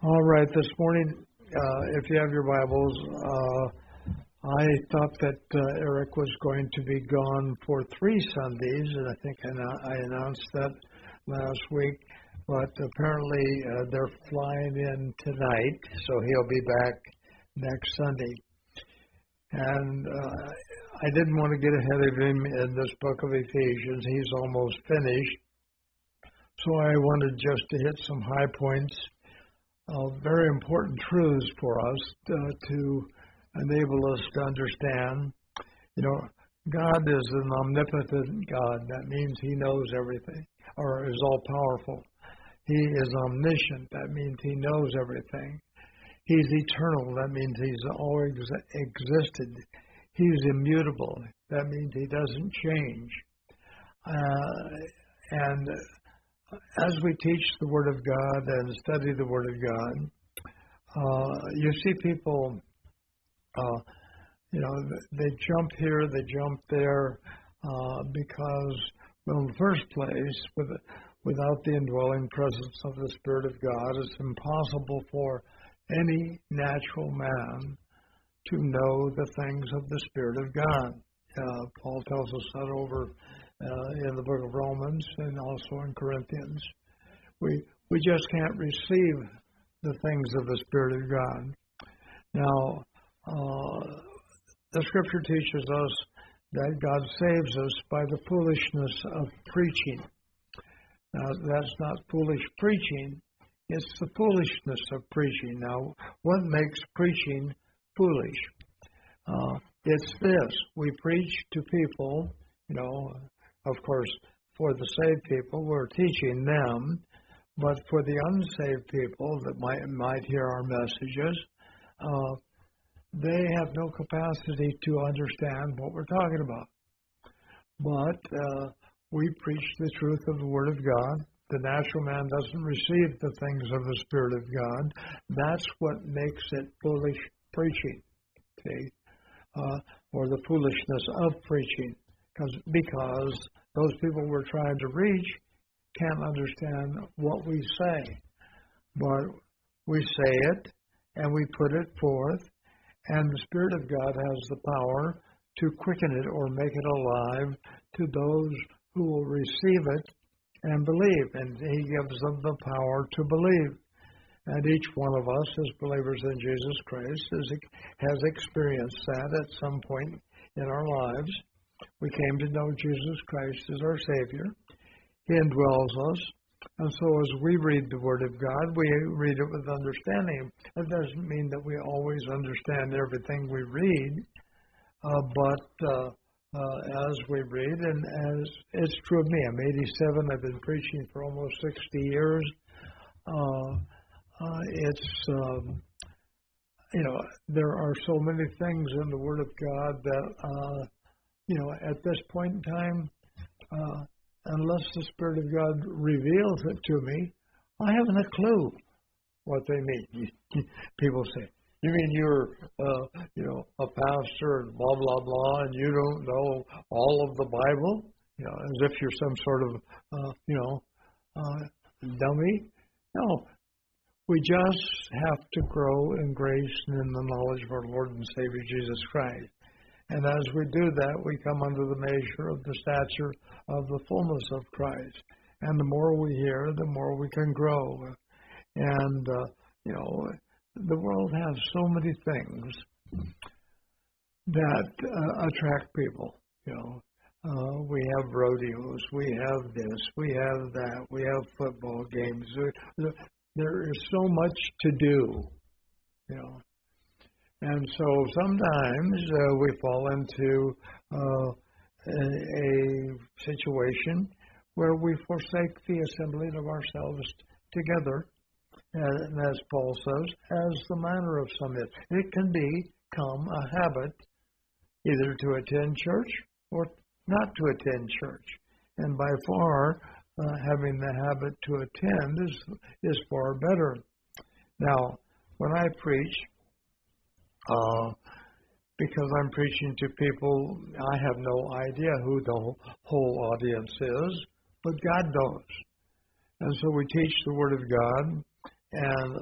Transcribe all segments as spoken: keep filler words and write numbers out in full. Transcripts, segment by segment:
All right, this morning, uh, if you have your Bibles, uh, I thought that uh, Eric was going to be gone for three Sundays, and I think I, I announced that last week, but apparently uh, they're flying in tonight, so he'll be back next Sunday. And uh, I didn't want to get ahead of him in this book of Ephesians. He's almost finished, so I wanted just to hit some high points. Uh, very important truths for us uh, to enable us to understand. You know, God is an omnipotent God. That means He knows everything, or is all-powerful. He is omniscient. That means He knows everything. He's eternal. That means He's always existed. He's immutable. That means He doesn't change. Uh, and as we teach the Word of God and study the Word of God, uh, you see people, uh, you know, they jump here, they jump there, uh, because, well, in the first place, with, without the indwelling presence of the Spirit of God, it's impossible for any natural man to know the things of the Spirit of God. Uh, Paul tells us that over Uh, in the book of Romans and also in Corinthians. We we just can't receive the things of the Spirit of God. Now, uh, the Scripture teaches us that God saves us by the foolishness of preaching. Now, that's not foolish preaching, it's the foolishness of preaching. Now, what makes preaching foolish? Uh, it's this. We preach to people, you know, of course, for the saved people, we're teaching them, but for the unsaved people that might might hear our messages, uh, they have no capacity to understand what we're talking about. But uh, we preach the truth of the Word of God. The natural man doesn't receive the things of the Spirit of God. That's what makes it foolish preaching, okay? Uh, or the foolishness of preaching. Because, because those people we're trying to reach can't understand what we say. But we say it, and we put it forth, and the Spirit of God has the power to quicken it or make it alive to those who will receive it and believe. And He gives them the power to believe. And each one of us, as believers in Jesus Christ, is, has experienced that at some point in our lives. We came to know Jesus Christ as our Savior. He indwells us. And so as we read the Word of God, we read it with understanding. That doesn't mean that we always understand everything we read, uh, but uh, uh, as we read, and as it's true of me, I'm eighty-seven, I've been preaching for almost sixty years. Uh, uh, it's, um, you know, there are so many things in the Word of God that, uh, you know, at this point in time, uh, unless the Spirit of God reveals it to me, I haven't a clue what they mean. People say, you mean you're, uh, you know, a pastor and blah, blah, blah, and you don't know all of the Bible? You know, as if you're some sort of, uh, you know, uh, dummy? No. We just have to grow in grace and in the knowledge of our Lord and Savior Jesus Christ. And as we do that, we come under the measure of the stature of the fullness of Christ. And the more we hear, the more we can grow. And, uh, you know, the world has so many things that uh, attract people. You know, uh, we have rodeos, we have this, we have that, we have football games. There is so much to do, you know. And so sometimes uh, we fall into uh, a, a situation where we forsake the assembling of ourselves together, and as Paul says, as the manner of some is. It can become a habit either to attend church or not to attend church. And by far, uh, having the habit to attend is, is far better. Now, when I preach, Uh, because I'm preaching to people, I have no idea who the whole audience is, but God knows. And so we teach the Word of God, and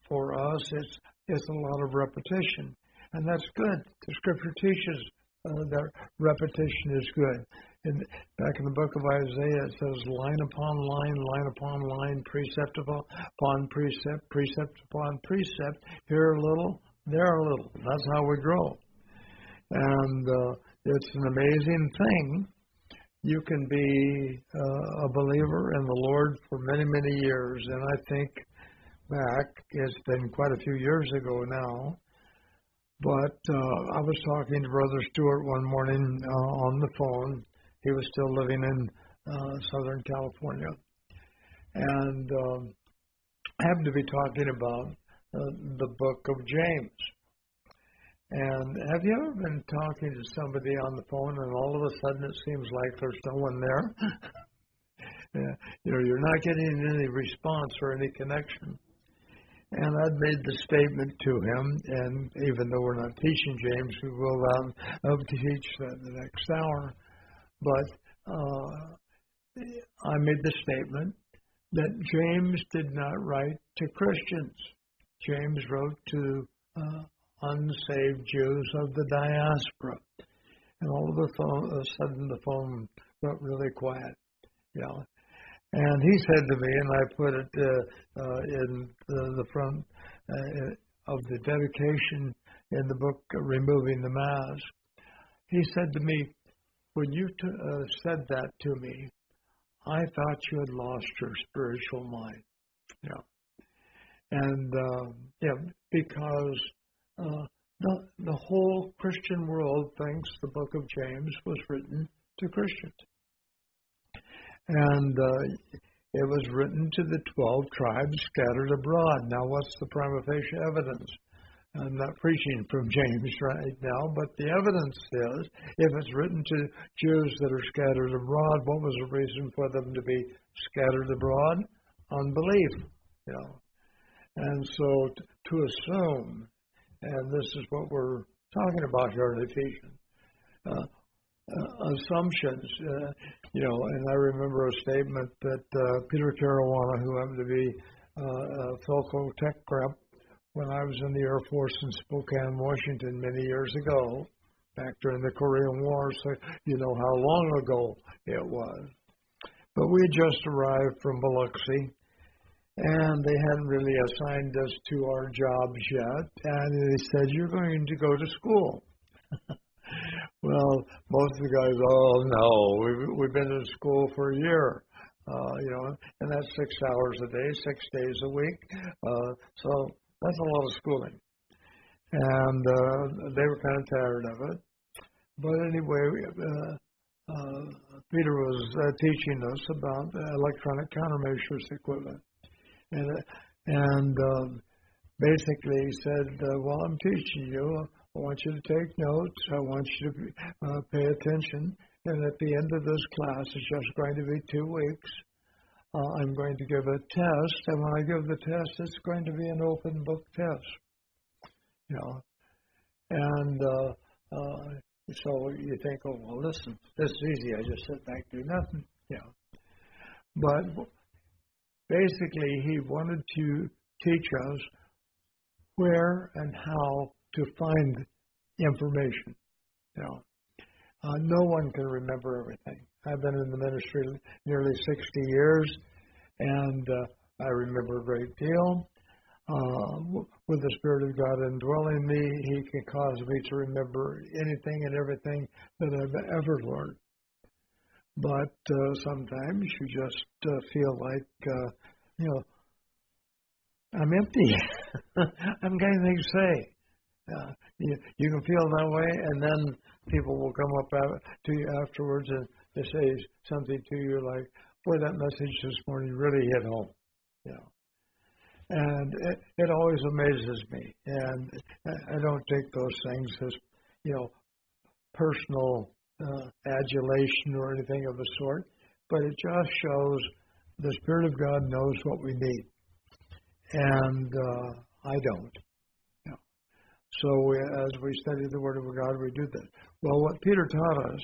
for us, it's, it's a lot of repetition. And that's good. The Scripture teaches uh, that repetition is good. In, back in the book of Isaiah, it says line upon line, line upon line, precept upon precept, precept upon precept, here a little, there a little. That's how we grow. And uh, it's an amazing thing. You can be uh, a believer in the Lord for many, many years. And I think back, it's been quite a few years ago now, but uh, I was talking to Brother Stewart one morning uh, on the phone. He was still living in uh, Southern California. And um, happened to be talking about uh, the book of James. And have you ever been talking to somebody on the phone and all of a sudden it seems like there's no one there? Yeah, you know, you're not getting any response or any connection. And I'd made the statement to him, and even though we're not teaching James, we will um, uh, teach that the next hour. But uh, I made the statement that James did not write to Christians. James wrote to uh, unsaved Jews of the diaspora. And all of a, phone, a sudden the phone went really quiet. You know. And he said to me, and I put it uh, uh, in the, the front uh, of the dedication in the book, Removing the Mask, he said to me, when you t- uh, said that to me, I thought you had lost your spiritual mind. Yeah. And, uh, yeah, because uh, the, the whole Christian world thinks the book of James was written to Christians. And uh, it was written to the twelve tribes scattered abroad. Now, what's the prima facie evidence? I'm not preaching from James right now, but the evidence is, if it's written to Jews that are scattered abroad, what was the reason for them to be scattered abroad? Unbelief, you know. And so t- to assume, and this is what we're talking about here in Ephesians, uh, uh, assumptions, uh, you know, and I remember a statement that uh, Peter Caruana, who happened to be uh, a Philco Tech rep when I was in the Air Force in Spokane, Washington, many years ago, back during the Korean War, so you know how long ago it was. But we had just arrived from Biloxi, and they hadn't really assigned us to our jobs yet, and they said, you're going to go to school. Well, most of the guys, oh, no, we've, we've been in school for a year, uh, you know, and that's six hours a day, six days a week. Uh, so that's a lot of schooling. And uh, they were kind of tired of it. But anyway, uh, uh, Peter was uh, teaching us about uh, electronic countermeasures equipment. And, and uh, basically he said, uh, well, I'm teaching you. I want you to take notes. I want you to uh, pay attention. And at the end of this class, it's just going to be two weeks. Uh, I'm going to give a test. And when I give the test, it's going to be an open book test. You know. And uh, uh, so you think, oh, well, listen, this is easy. I just sit back and do nothing. You know. But basically, he wanted to teach us where and how to find information. You know, uh, no one can remember everything. I've been in the ministry nearly sixty years, and uh, I remember a great deal. Uh, with the Spirit of God indwelling me, He can cause me to remember anything and everything that I've ever learned. But uh, sometimes you just uh, feel like, uh, you know, I'm empty. I'm getting things to say. Uh, you, you can feel that way, and then people will come up to you afterwards and they say something to you like, boy, that message this morning really hit home. You know. And it, it always amazes me. And I don't take those things as, you know, personal uh, adulation or anything of the sort, but it just shows the Spirit of God knows what we need. And uh, I don't. So we, as we study the Word of God, we do that. Well, what Peter taught us,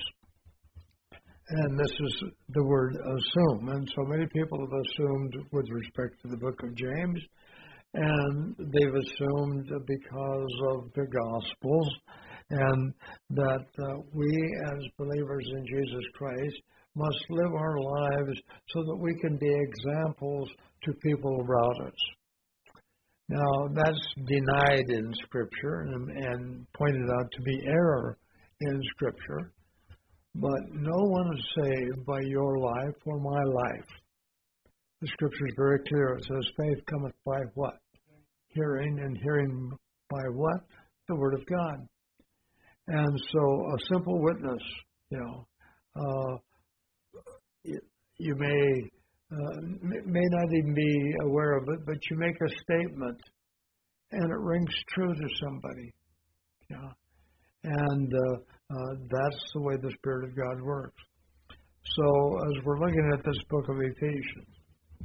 and this is the word assume, and so many people have assumed with respect to the book of James, And they've assumed that because of the Gospels and that uh, we as believers in Jesus Christ must live our lives so that we can be examples to people around us. Now, that's denied in Scripture and, and pointed out to be error in Scripture. But no one is saved by your life or my life. The Scripture is very clear. It says, faith cometh by what? Hearing, and hearing by what? The Word of God. And so a simple witness, you know, uh, you, you may uh, may not even be aware of it, but you make a statement, and it rings true to somebody. You know? And uh, uh, that's the way the Spirit of God works. So as we're looking at this book of Ephesians,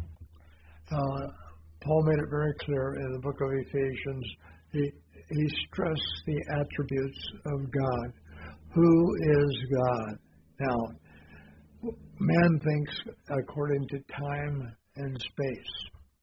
uh, Paul made it very clear in the book of Ephesians. He, he stressed the attributes of God. Who is God? Now, man thinks according to time and space.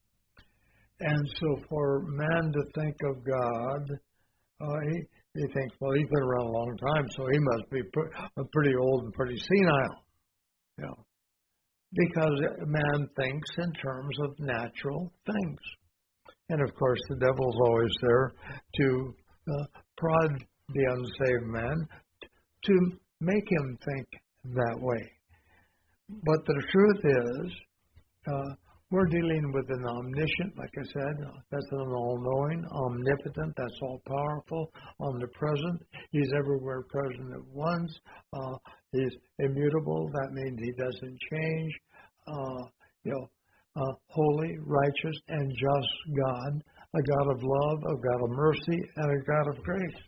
And so for man to think of God, uh, he, he thinks, well, he's been around a long time, so he must be pr- pretty old and pretty senile. You know, because man thinks in terms of natural things. And, of course, the devil's always there to uh, prod the unsaved man to make him think that way. But the truth is, uh, we're dealing with an omniscient, like I said, that's an all-knowing, omnipotent, that's all-powerful, omnipresent. He's everywhere present at once. Uh, he's immutable. That means he doesn't change. Uh, you know, uh, holy, righteous, and just God, a God of love, a God of mercy, and a God of grace.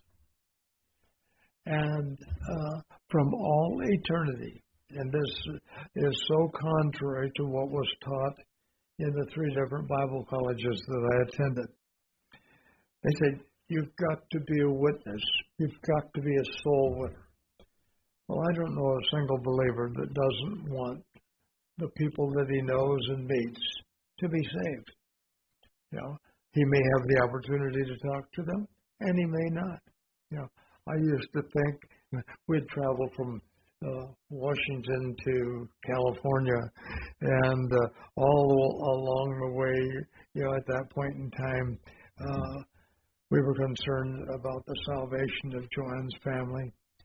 And uh, from all eternity, and this is so contrary to what was taught in the three different Bible colleges that I attended. They said, you've got to be a witness. You've got to be a soul winner. Well, I don't know a single believer that doesn't want the people that he knows and meets to be saved. You know, he may have the opportunity to talk to them, and he may not. You know, I used to think we'd travel from Uh, Washington to California, and uh, all along the way, you know, at that point in time, uh, we were concerned about the salvation of Joanne's family.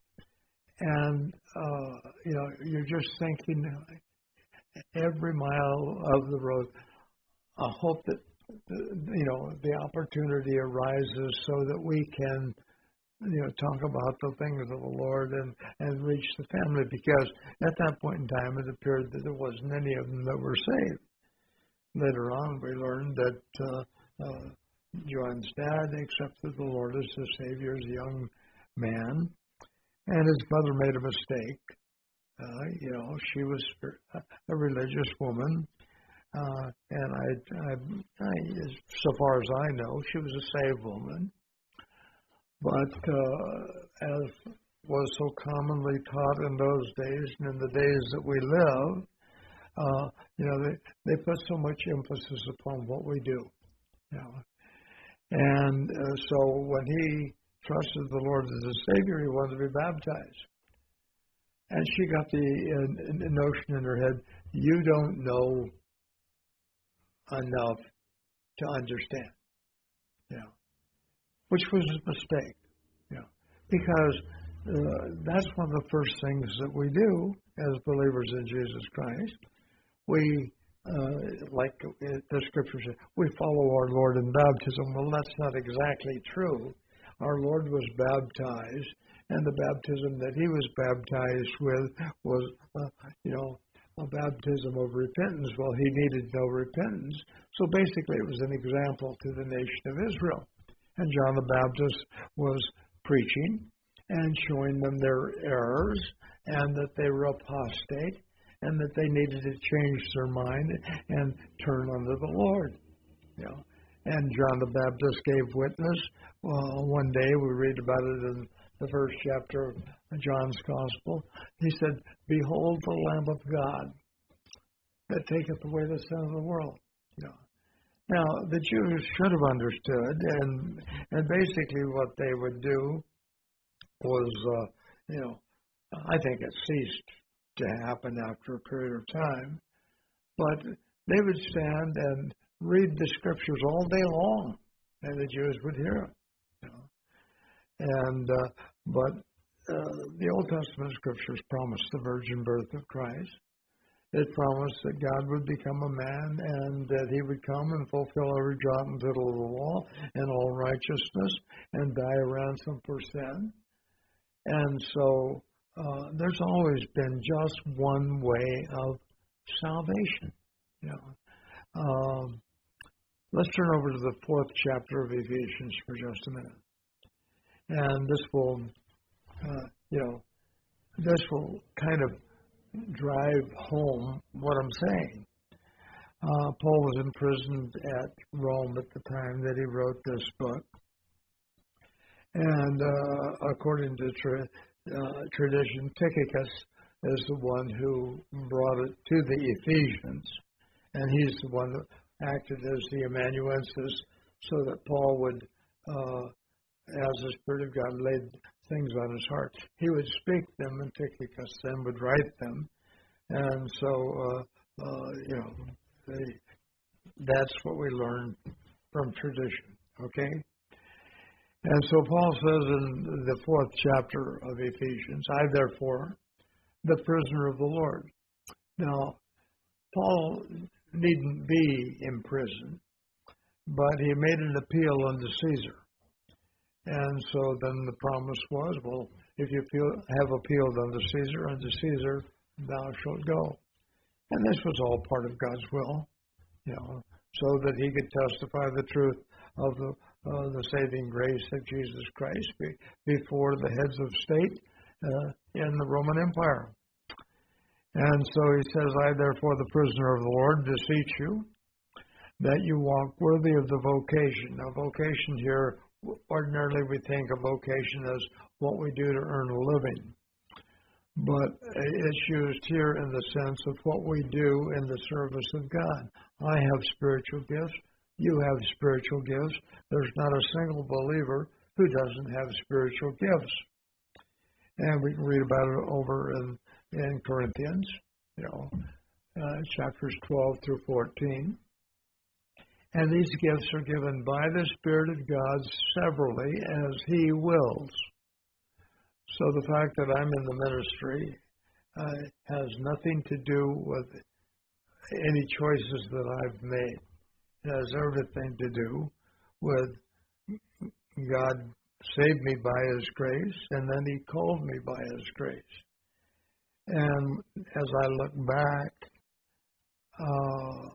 And, uh, you know, you're just thinking every mile of the road, I hope that, you know, the opportunity arises so that we can you know, talk about the things of the Lord and, and reach the family, because at that point in time it appeared that there wasn't any of them that were saved. Later on we learned that uh, uh, John's dad accepted the Lord as the Savior as a young man, and his mother made a mistake. Uh, you know, she was a religious woman, uh, and I, I, I, so far as I know, she was a saved woman. But uh, as was so commonly taught in those days and in the days that we live, uh, you know, they, they put so much emphasis upon what we do. You know. And uh, so when he trusted the Lord as a Savior, he wanted to be baptized. And she got the uh, notion in her head, you don't know enough to understand. You know. Which was a mistake, you know, because uh, that's one of the first things that we do as believers in Jesus Christ. We, uh, like the Scripture says, we follow our Lord in baptism. Well, that's not exactly true. Our Lord was baptized, and the baptism that he was baptized with was, uh, you know, a baptism of repentance. Well, he needed no repentance. So basically it was an example to the nation of Israel. And John the Baptist was preaching and showing them their errors and that they were apostate and that they needed to change their mind and turn unto the Lord. You know. And John the Baptist gave witness. Well, one day we read about it in the first chapter of John's Gospel. He said, behold the Lamb of God that taketh away the sin of the world. You know. Now, the Jews should have understood, and and basically what they would do was, uh, you know, I think it ceased to happen after a period of time, but they would stand and read the scriptures all day long, and the Jews would hear it. You know? And uh, but uh, the Old Testament scriptures promised the virgin birth of Christ. It promised that God would become a man and that he would come and fulfill every jot and tittle of the law and all righteousness and die a ransom for sin. And so uh, there's always been just one way of salvation. You know. Um, let's turn over to the fourth chapter of Ephesians for just a minute. And this will, uh, you know, this will kind of drive home what I'm saying. Uh, Paul was imprisoned at Rome at the time that he wrote this book. And uh, according to tra- uh, tradition, Tychicus is the one who brought it to the Ephesians. And he's the one that acted as the amanuensis so that Paul would, uh, as the Spirit of God laid things on his heart, he would speak them, and Tychicus then would write them. And so, uh, uh, you know, they, that's what we learn from tradition, okay? And so Paul says in the fourth chapter of Ephesians, I therefore, the prisoner of the Lord. Now, Paul needn't be in prison, but he made an appeal unto Caesar. And so then the promise was, well, if you feel, have appealed unto Caesar, unto Caesar thou shalt go. And this was all part of God's will, you know, so that he could testify the truth of the, uh, the saving grace of Jesus Christ be, before the heads of state uh, in the Roman Empire. And so he says, I therefore, the prisoner of the Lord, beseech you that you walk worthy of the vocation. Now, vocation here, ordinarily we think of vocation as what we do to earn a living. But it's used here in the sense of what we do in the service of God. I have spiritual gifts. You have spiritual gifts. There's not a single believer who doesn't have spiritual gifts. And we can read about it over in, in Corinthians, you know, uh, chapters twelve through fourteen. And these gifts are given by the Spirit of God severally as He wills. So the fact that I'm in the ministry uh, has nothing to do with any choices that I've made. It has everything to do with God saved me by His grace, and then He called me by His grace. And as I look back, uh,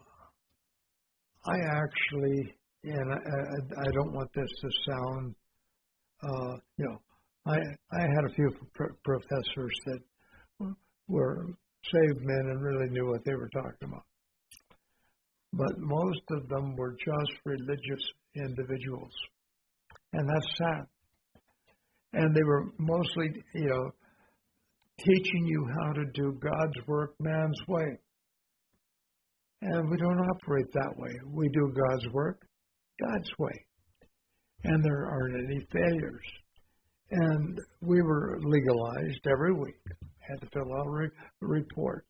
I actually, and I, I don't want this to sound, uh, you know, I I had a few pr- professors that were saved men and really knew what they were talking about. But most of them were just religious individuals. And that's sad. And they were mostly, you know, teaching you how to do God's work man's way. And we don't operate that way. We do God's work God's way. And there aren't any failures. And we were legalized every week. Had to fill out a re- report.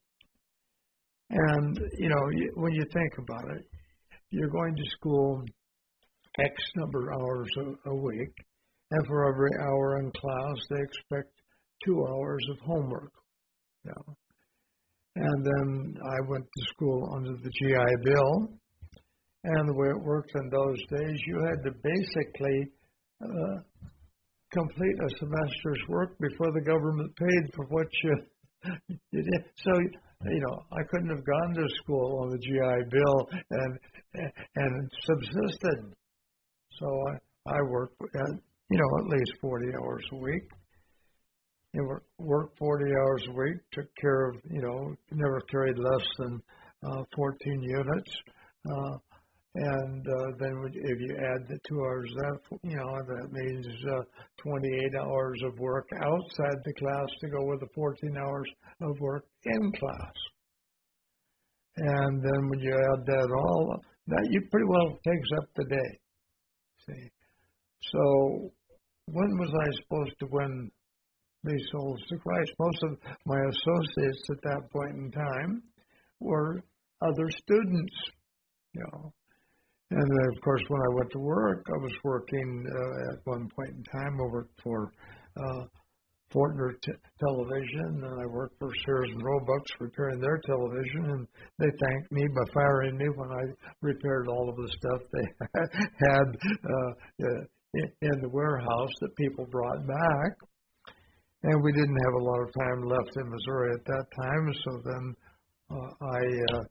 And, you know, when you think about it, you're going to school X number of hours a, a week, and for every hour in class, they expect two hours of homework. You know. And then I went to school under the G I Bill, and the way it worked in those days, you had to basically uh, complete a semester's work before the government paid for what you, you did. So, you know, I couldn't have gone to school on the G I Bill and and subsisted. So I, I worked, at, you know, at least forty hours a week. And worked forty hours a week, took care of, you know, never carried less than uh, fourteen units. Uh, and uh, then if you add the two hours, that, you know, that means uh, twenty-eight hours of work outside the class to go with the fourteen hours of work in class. And then when you add that all, that you pretty well takes up the day. See, so when was I supposed to win these souls to Christ? Most of my associates at that point in time were other students, you know. And then, of course, when I went to work, I was working uh, at one point in time. I worked for uh, Fortner t- Television, and I worked for Sears and Roebuck repairing their television, and they thanked me by firing me when I repaired all of the stuff they had uh, in the warehouse that people brought back. And we didn't have a lot of time left in Missouri at that time, so then uh, I, uh,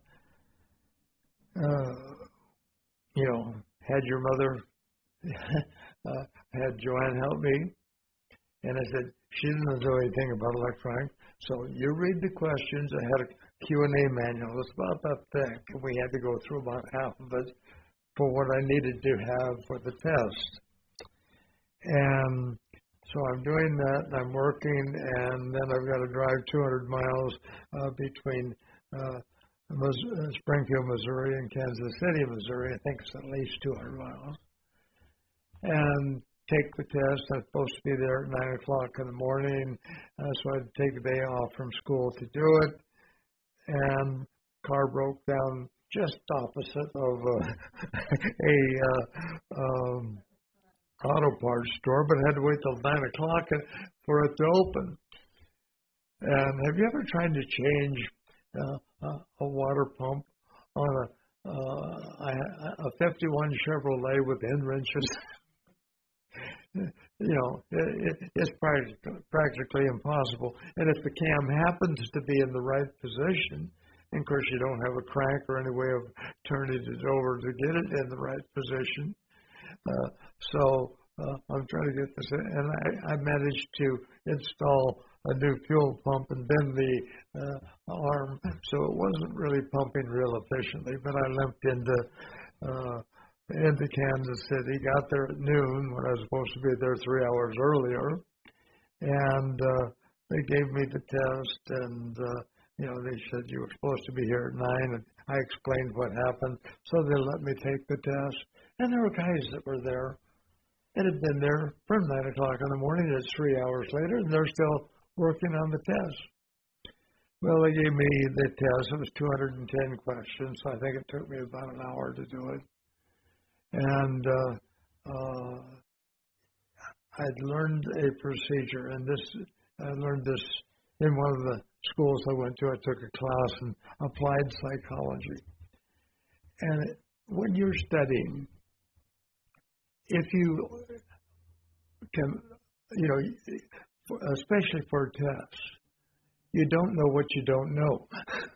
uh, you know, had your mother, uh, had Joanne help me, and I said, she doesn't know anything about electronics, so you read the questions. I had a Q and A manual. It's about that thick, and we had to go through about half of it for what I needed to have for the test. And so I'm doing that, and I'm working, and then I've got to drive two hundred miles uh, between uh, Springfield, Missouri, and Kansas City, Missouri. I think it's at least two hundred miles. And take the test. I'm supposed to be there at nine o'clock in the morning, uh, so I had to take a day off from school to do it. And car broke down just opposite of uh, a uh, um, auto parts store, but I had to wait till nine o'clock for it to open. And have you ever tried to change uh, a, a water pump on a, uh, a fifty-one Chevrolet with end wrenches? You know, it, it's practically, practically impossible. And if the cam happens to be in the right position, and of course you don't have a crank or any way of turning it over to get it in the right position. Uh, so uh, I'm trying to get this in, and I, I managed to install a new fuel pump and bend the uh, arm, so it wasn't really pumping real efficiently, but I limped into uh, into Kansas City, got there at noon when I was supposed to be there three hours earlier, and uh, they gave me the test, and uh, you know, they said you were supposed to be here at nine, and I explained what happened, so they let me take the test, and there were guys that were there that had been there from nine o'clock in the morning. It's three hours later, and they're still working on the test. Well, they gave me the test. It was two hundred ten questions, so I think it took me about an hour to do it. And uh, uh, I'd learned a procedure, and this I learned this in one of the schools I went to. I took a class in applied psychology. And when you're studying, if you can, you know, especially for tests, you don't know what you don't know.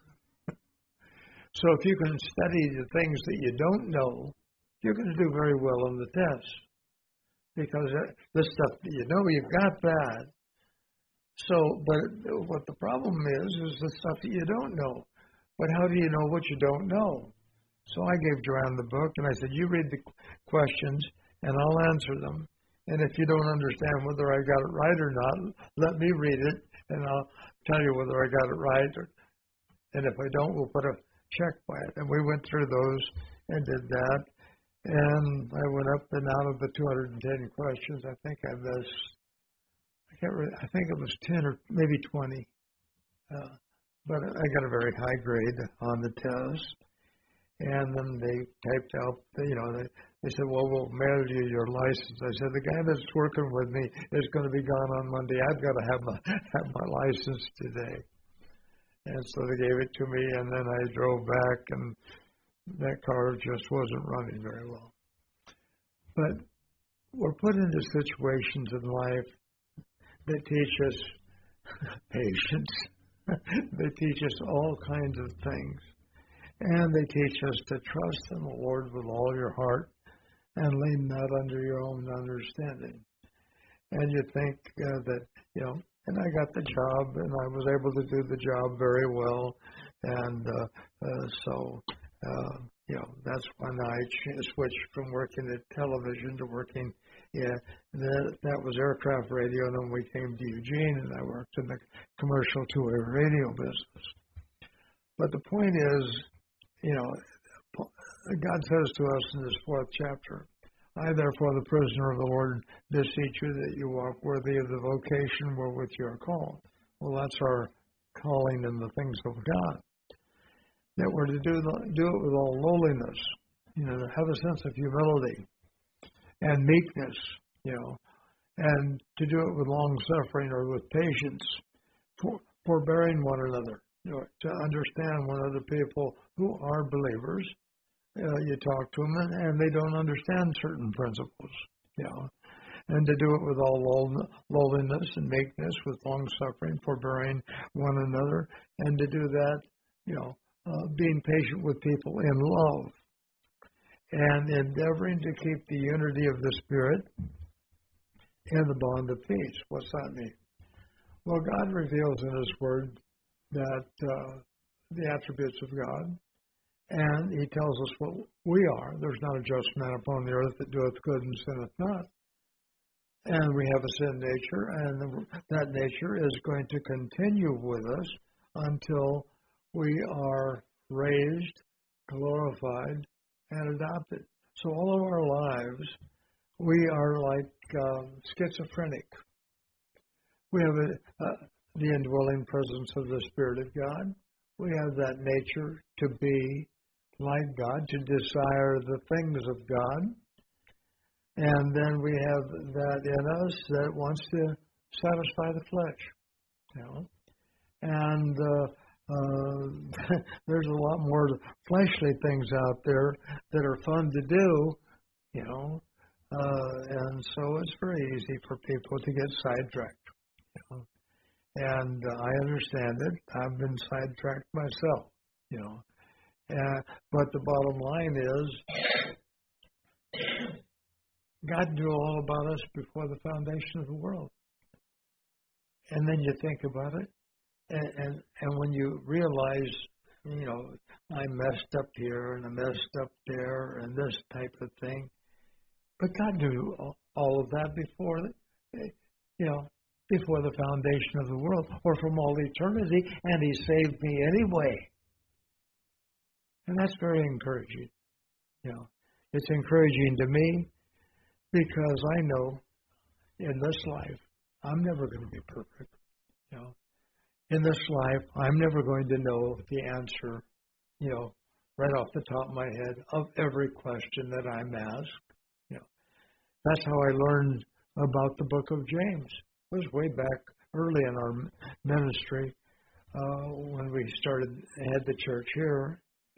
So if you can study the things that you don't know, you're going to do very well on the test, because the stuff that you know, you've got that. So, but what the problem is, is the stuff that you don't know. But how do you know what you don't know? So I gave Joanne the book, and I said, you read the questions, and I'll answer them. And if you don't understand whether I got it right or not, let me read it, and I'll tell you whether I got it right. Or, and if I don't, we'll put a check by it. And we went through those and did that. And I went up and out of the two hundred ten questions. I think I missed, I can't really, I think it was ten or maybe twenty. Uh, but I got a very high grade on the test. And then they typed out, you know, they, they said, well, we'll mail you your license. I said, the guy that's working with me is going to be gone on Monday. I've got to have my, have my license today. And so they gave it to me, and then I drove back, and that car just wasn't running very well. But we're put into situations in life that teach us patience. They teach us all kinds of things. And they teach us to trust in the Lord with all your heart and lean not under your own understanding. And you think uh, that, you know, and I got the job, and I was able to do the job very well. And uh, uh, so, uh, you know, that's when I switched from working at television to working, yeah, that, that was aircraft radio. And then we came to Eugene, and I worked in the commercial two-way radio business. But the point is, you know, God says to us in this fourth chapter, I, therefore, the prisoner of the Lord, beseech you that you walk worthy of the vocation wherewith you are called. Well, that's our calling in the things of God. That we're to do, the, do it with all lowliness, you know, to have a sense of humility and meekness, you know, and to do it with long suffering or with patience, for, forbearing one another, you know, to understand when other people who are believers, uh, you talk to them and, and they don't understand certain principles, you know, and to do it with all low, lowliness and meekness, with long suffering, forbearing one another, and to do that, you know, uh, being patient with people in love, and endeavoring to keep the unity of the Spirit in the bond of peace. What's that mean? Well, God reveals in His Word that uh, the attributes of God, and He tells us what we are. There's not a just man upon the earth that doeth good and sinneth not. And we have a sin nature, and the, that nature is going to continue with us until we are raised, glorified, and adopted. So all of our lives, we are like uh, schizophrenic. We have a, uh, the indwelling presence of the Spirit of God. We have that nature to be like God, to desire the things of God. And then we have that in us that wants to satisfy the flesh. You know? And uh, uh, there's a lot more fleshly things out there that are fun to do, you know. Uh, and so it's very easy for people to get sidetracked. You know? And uh, I understand it. I've been sidetracked myself, you know. Uh, but the bottom line is, God knew all about us before the foundation of the world. And then you think about it, and, and, and when you realize, you know, I messed up here and I messed up there and this type of thing, but God knew all of that before, you know, before the foundation of the world, or from all eternity, and He saved me anyway. And that's very encouraging. You know, it's encouraging to me because I know in this life I'm never going to be perfect. You know, in this life I'm never going to know the answer, you know, right off the top of my head of every question that I'm asked. You know, that's how I learned about the book of James. It was way back early in our ministry uh, when we started had the church here.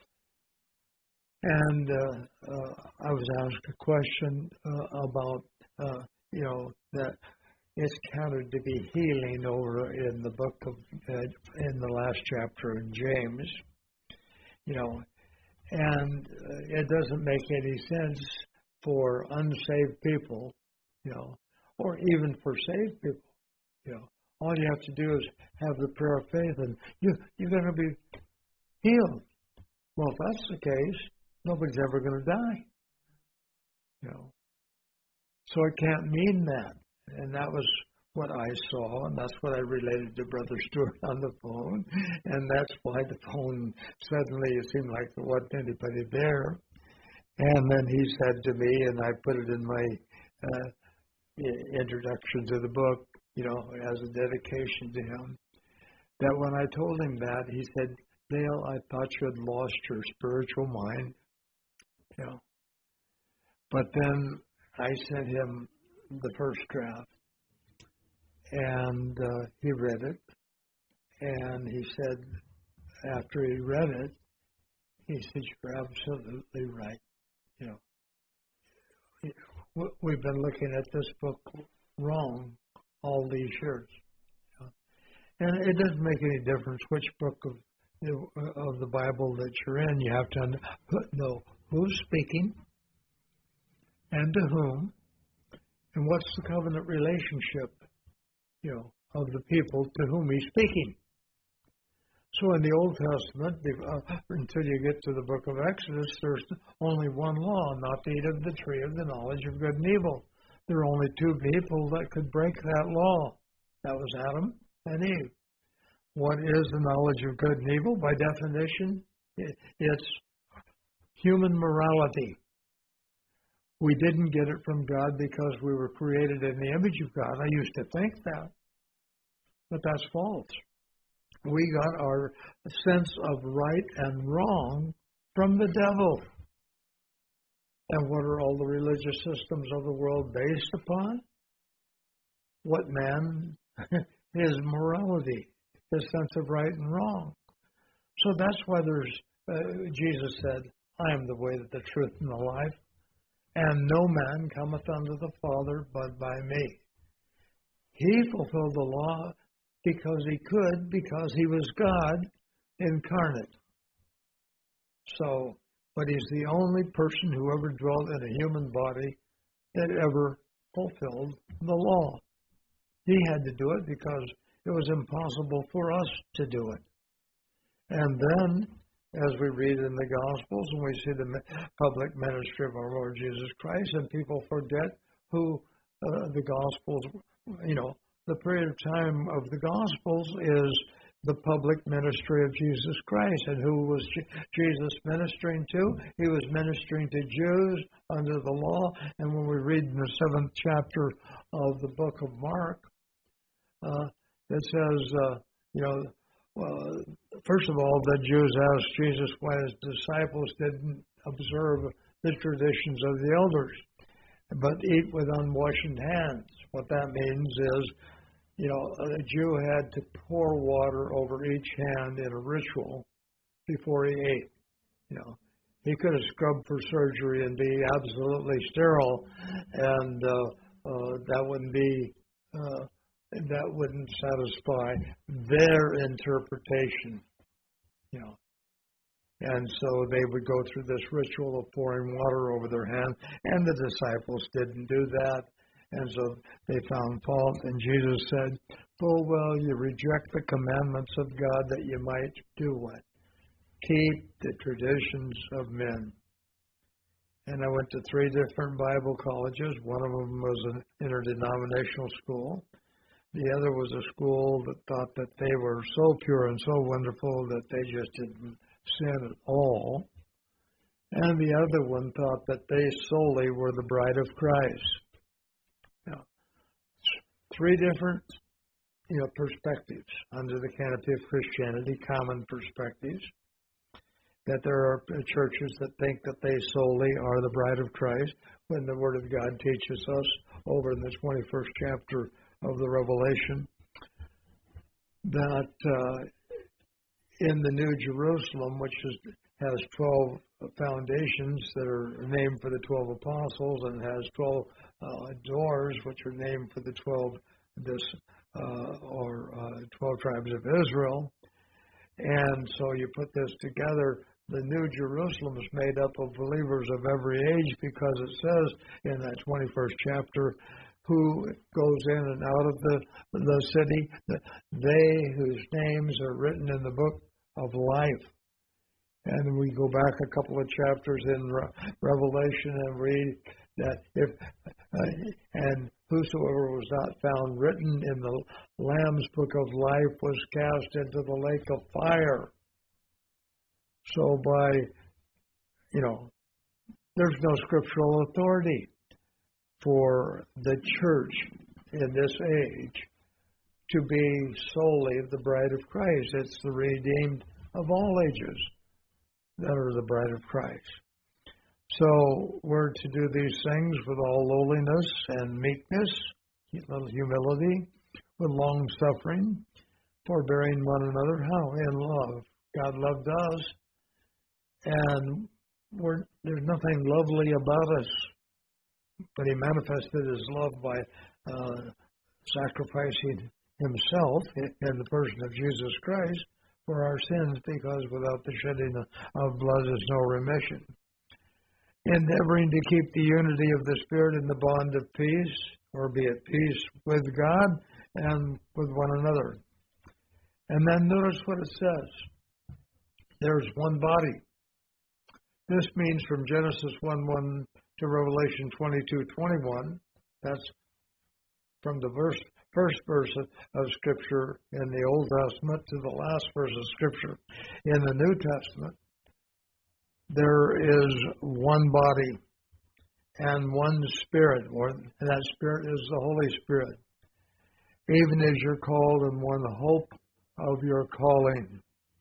And uh, uh, I was asked a question uh, about, uh, you know, that it's counted to be healing over in the book of, uh, in the last chapter in James, you know, and uh, it doesn't make any sense for unsaved people, you know, or even for saved people, you know. All you have to do is have the prayer of faith and you, you're going to be healed. Well, if that's the case, nobody's ever going to die, you know. So it can't mean that. And that was what I saw, and that's what I related to Brother Stewart on the phone. And that's why the phone suddenly, it seemed like there wasn't anybody there. And then he said to me, and I put it in my uh, introduction to the book, you know, as a dedication to him, that when I told him that, he said, Dale, I thought you had lost your spiritual mind. You know. But then I sent him the first draft, and uh, he read it, and he said, after he read it, he said, you're absolutely right. You know, we've been looking at this book wrong all these years. You know? And it doesn't make any difference which book of of the Bible that you're in. You have to know who's speaking and to whom, and what's the covenant relationship, you know, of the people to whom he's speaking. So in the Old Testament, uh, until you get to the book of Exodus, there's only one law, not to eat of the tree of the knowledge of good and evil. There are only two people that could break that law. That was Adam and Eve. What is the knowledge of good and evil? By definition, it's human morality. We didn't get it from God because we were created in the image of God. I used to think that, but that's false. We got our sense of right and wrong from the devil. And what are all the religious systems of the world based upon? What man? His morality, his sense of right and wrong. So that's why there's, uh, Jesus said, I am the way, the truth, and the life, and no man cometh unto the Father but by me. He fulfilled the law because he could, because he was God incarnate. So, but he's the only person who ever dwelt in a human body that ever fulfilled the law. He had to do it because it was impossible for us to do it. And then, as we read in the Gospels, and we see the public ministry of our Lord Jesus Christ, and people forget who uh, the Gospels, you know, the period of time of the Gospels is the public ministry of Jesus Christ. And who was Jesus ministering to? He was ministering to Jews under the law. And when we read in the seventh chapter of the book of Mark, uh, it says, uh, you know, uh, first of all, the Jews asked Jesus why his disciples didn't observe the traditions of the elders, but eat with unwashed hands. What that means is, you know, a Jew had to pour water over each hand in a ritual before he ate. You know, he could have scrubbed for surgery and be absolutely sterile, and uh, uh, that wouldn't be uh, that wouldn't satisfy their interpretation. You know, and so they would go through this ritual of pouring water over their hand, and the disciples didn't do that. And so they found fault, and Jesus said, full well, you reject the commandments of God that you might do what? Keep the traditions of men. And I went to three different Bible colleges. One of them was an interdenominational school. The other was a school that thought that they were so pure and so wonderful that they just didn't sin at all. And the other one thought that they solely were the bride of Christ. Now, three different, you know, perspectives under the canopy of Christianity, common perspectives, that there are churches that think that they solely are the bride of Christ, when the Word of God teaches us over in the twenty-first chapter of the Revelation that uh, in the New Jerusalem, which is, has twelve foundations that are named for the twelve apostles, and has twelve uh, doors, which are named for the twelve this uh, or uh, twelve tribes of Israel. And so you put this together, the New Jerusalem is made up of believers of every age, because it says in that twenty-first chapter, who goes in and out of the the city, they whose names are written in the book of life. And we go back a couple of chapters in Re- Revelation and read that if uh, and whosoever was not found written in the Lamb's book of life was cast into the lake of fire. So by, you know, there's no scriptural authority for the church in this age to be solely the bride of Christ. It's the redeemed of all ages that are the bride of Christ. So we're to do these things with all lowliness and meekness, little humility, with long suffering, forbearing one another. How? In love. God loved us, and we're, there's nothing lovely about us, but He manifested His love by uh, sacrificing Himself in the person of Jesus Christ for our sins, because without the shedding of blood is no remission. Endeavoring to keep the unity of the Spirit in the bond of peace, or be at peace with God and with one another. And then notice what it says. There's one body. This means from Genesis one one to Revelation twenty-two twenty-one. That's from the verse, first verse of, of Scripture in the Old Testament to the last verse of Scripture in the New Testament. there is one body and one Spirit, or and that Spirit is the Holy Spirit, even as you're called in one hope of your calling.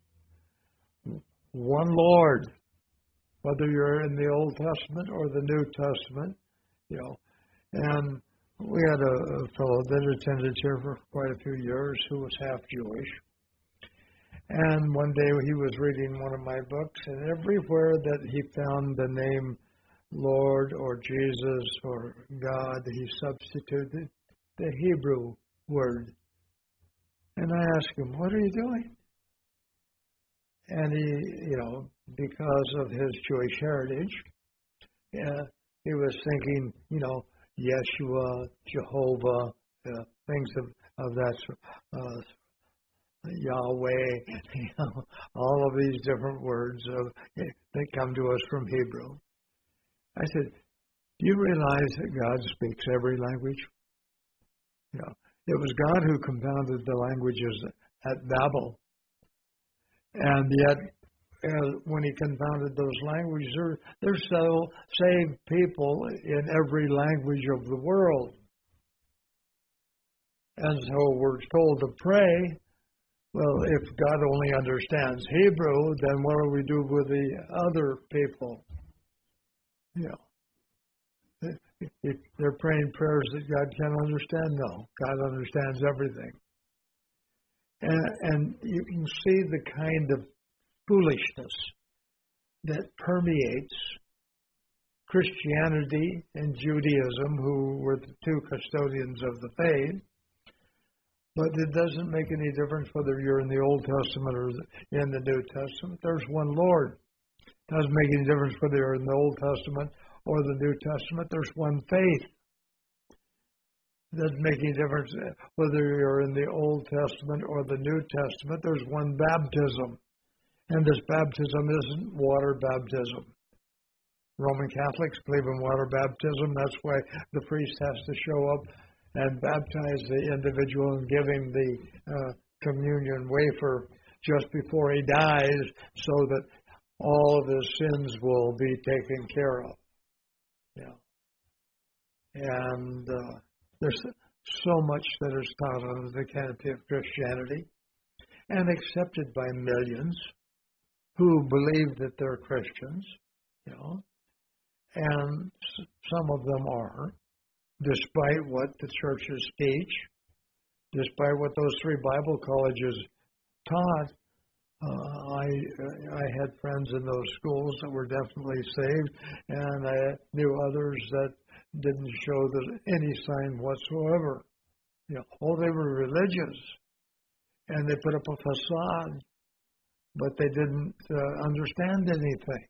One Lord, whether you're in the Old Testament or the New Testament, you know. And we had a, a fellow that attended here for quite a few years who was half Jewish. And one day he was reading one of my books, and everywhere that he found the name Lord or Jesus or God, he substituted the Hebrew word. And I asked him, what are you doing? And he, you know, because of his Jewish heritage, uh, he was thinking, you know, Yeshua, Jehovah, uh, things of, of that sort, uh, Yahweh, you know, all of these different words of, that come to us from Hebrew. I said, do you realize that God speaks every language? You know, it was God who confounded the languages at Babel. And yet, uh, when he confounded those languages, there, there's still saved people in every language of the world. And so we're told to pray. Well, if God only understands Hebrew, then what do we do with the other people? You know, if they're praying prayers that God can't understand, no, God understands everything. And, and you can see the kind of foolishness that permeates Christianity and Judaism, who were the two custodians of the faith. But it doesn't make any difference whether you're in the Old Testament or in the New Testament. There's one Lord. It doesn't make any difference whether you're in the Old Testament or the New Testament. There's one faith. It doesn't make any difference whether you're in the Old Testament or the New Testament. There's one baptism. And this baptism isn't water baptism. Roman Catholics believe in water baptism. That's why the priest has to show up and baptize the individual and give him the uh, communion wafer just before he dies, so that all of his sins will be taken care of. Yeah. And uh, there's so much that is taught under the canopy of Christianity and accepted by millions who believe that they're Christians, you know, and some of them are, despite what the churches teach, despite what those three Bible colleges taught. Uh, I I had friends in those schools that were definitely saved, and I knew others that didn't show that any sign whatsoever. You know, oh, they were religious, and they put up a facade, but they didn't uh, understand anything.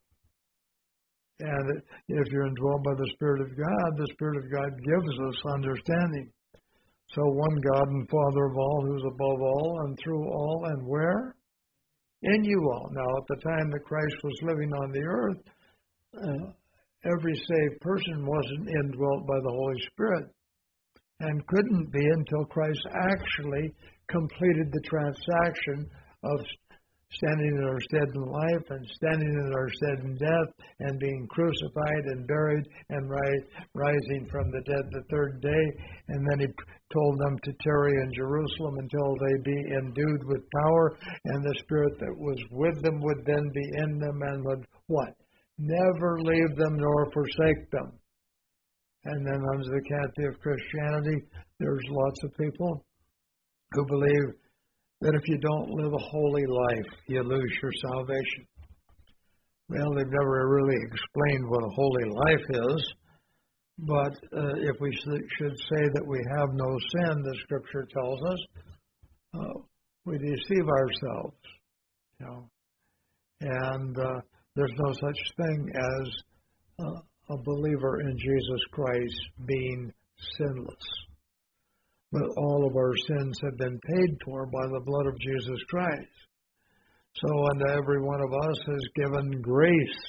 And if you're indwelled by the Spirit of God, the Spirit of God gives us understanding. So one God and Father of all, who's above all and through all and where? In you all. Now, at the time that Christ was living on the earth, uh, every saved person wasn't indwelt by the Holy Spirit and couldn't be until Christ actually completed the transaction of standing in our stead in life and standing in our stead in death and being crucified and buried and ri- rising from the dead the third day. And then he told them to tarry in Jerusalem until they be endued with power, and the Spirit that was with them would then be in them and would what? Never leave them nor forsake them. And then under the canopy of Christianity, there's lots of people who believe that if you don't live a holy life, you lose your salvation. Well, they've never really explained what a holy life is, but uh, if we should say that we have no sin, the Scripture tells us, uh, we deceive ourselves. You know? And uh, there's no such thing as uh, a believer in Jesus Christ being sinless. But all of our sins have been paid for by the blood of Jesus Christ. So unto every one of us is given grace.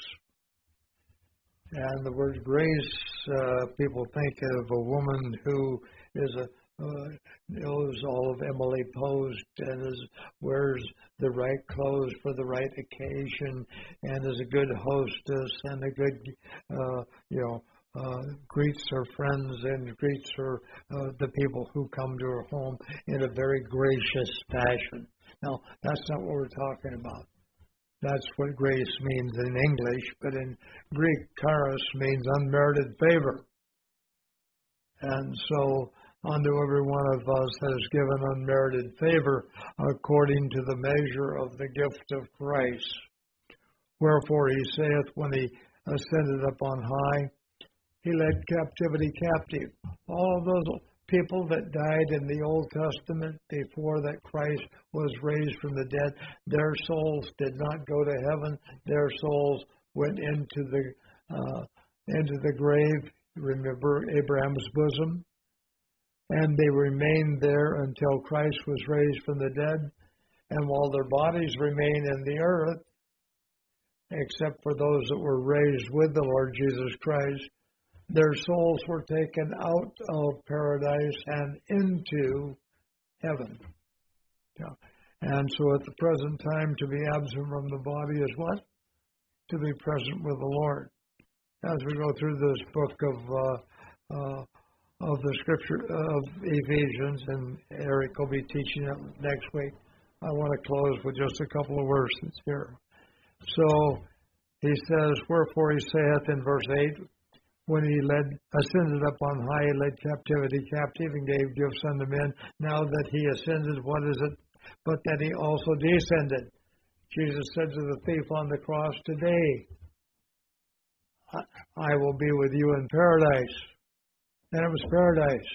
And the word grace, uh, people think of a woman who is a uh, knows all of Emily Post and is, wears the right clothes for the right occasion and is a good hostess and a good, uh, you know, uh, greets her friends and greets her, uh, the people who come to her home in a very gracious fashion. Now, that's not what we're talking about. That's what grace means in English, but in Greek, charis means unmerited favor. And so, unto every one of us that is given unmerited favor according to the measure of the gift of Christ. Wherefore he saith, when he ascended up on high, he led captivity captive. All those people that died in the Old Testament before that Christ was raised from the dead, their souls did not go to heaven. Their souls went into the uh, into the grave. Remember Abraham's bosom, and they remained there until Christ was raised from the dead. And while their bodies remain in the earth, except for those that were raised with the Lord Jesus Christ, their souls were taken out of paradise and into heaven. Yeah. And so at the present time, to be absent from the body is what? To be present with the Lord. As we go through this book of uh, uh, of the Scripture of Ephesians, and Eric will be teaching it next week, I want to close with just a couple of verses here. So he says, wherefore he saith in verse eight, when he led, ascended up on high, he led captivity captive and gave gifts unto men. Now that he ascended, what is it? But that he also descended. Jesus said to the thief on the cross, today I will be with you in paradise. And it was paradise.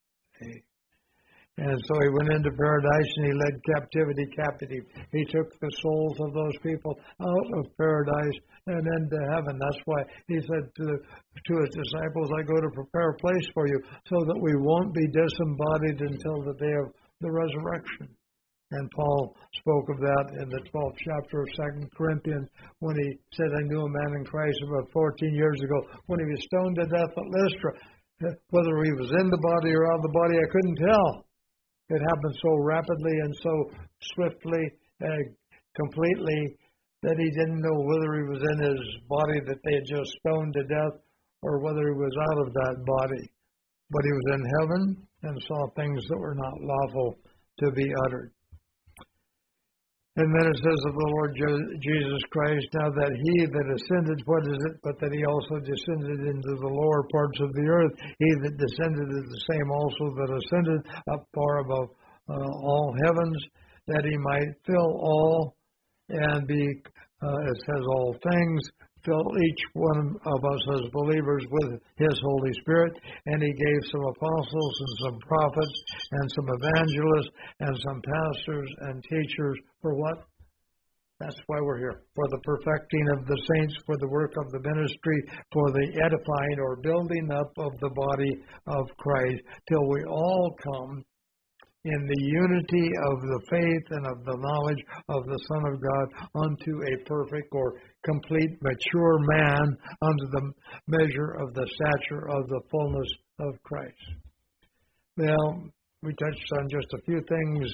And so he went into paradise and he led captivity captive. He took the souls of those people out of paradise and into heaven. That's why he said to, to his disciples, I go to prepare a place for you so that we won't be disembodied until the day of the resurrection. And Paul spoke of that in the twelfth chapter of Second Corinthians when he said, I knew a man in Christ about fourteen years ago when he was stoned to death at Lystra. Whether he was in the body or out of the body, I couldn't tell. It happened so rapidly and so swiftly, uh, completely, that he didn't know whether he was in his body that they had just stoned to death or whether he was out of that body. But he was in heaven and saw things that were not lawful to be uttered. And then it says of the Lord Jesus Christ, now that he that ascended, what is it, but that he also descended into the lower parts of the earth. He that descended is the same also that ascended up far above uh, all heavens, that he might fill all and be, uh, it says all things, fill each one of us as believers with his Holy Spirit. And he gave some apostles and some prophets and some evangelists and some pastors and teachers for what? That's why we're here. For the perfecting of the saints, for the work of the ministry, for the edifying or building up of the body of Christ, till we all come in the unity of the faith and of the knowledge of the Son of God unto a perfect or complete mature man, unto the measure of the stature of the fullness of Christ. Well, we touched on just a few things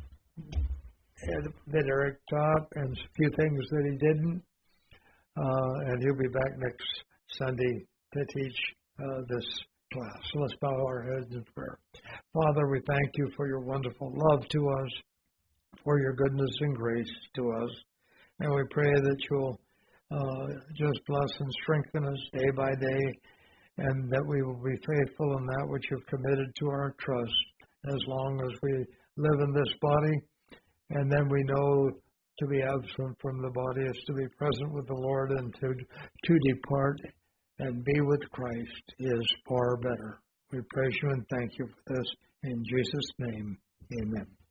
that Eric taught and a few things that he didn't. Uh, and he'll be back next Sunday to teach uh, this class. So let's bow our heads in prayer. Father, we thank you for your wonderful love to us, for your goodness and grace to us. And we pray that you'll uh, just bless and strengthen us day by day, and that we will be faithful in that which you've committed to our trust as long as we live in this body. And then we know to be absent from the body is to be present with the Lord, and to, to depart and be with Christ is far better. We praise you and thank you for this. In Jesus' name, amen.